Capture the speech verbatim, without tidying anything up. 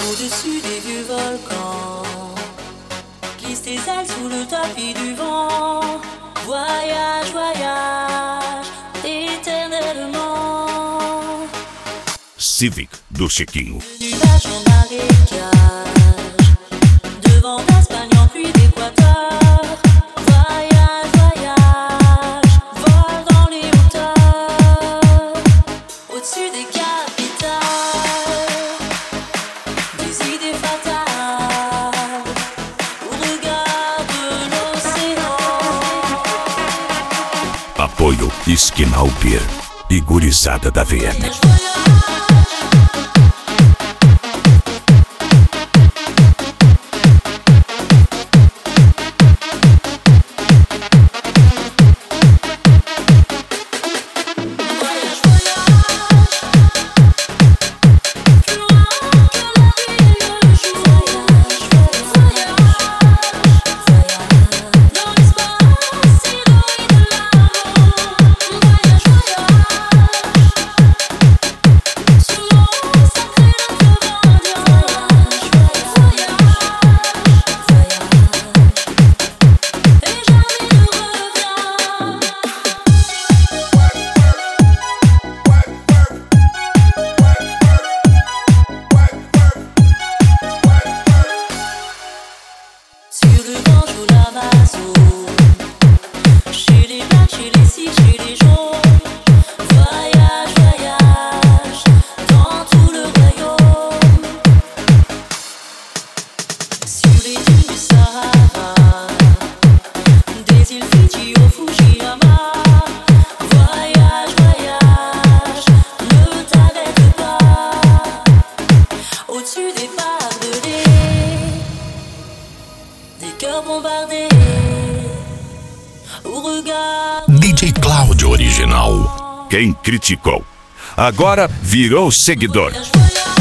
Au-dessus des vieux volcans, glisse tes ailes sous le tapis du vent. Voyage, voyage, éternellement. Civic do Chiquinho. Nuage en marécage, devant d'Espagne en pluie d'équateur. Voyage, voyage, vole dans les hauteurs. Au-dessus des capitales, des idées fatales, au regard de l'océan. Apoio Esquinal Beer e Gurizada da V M. D J Cláudio Original. Quem criticou, agora virou seguidor.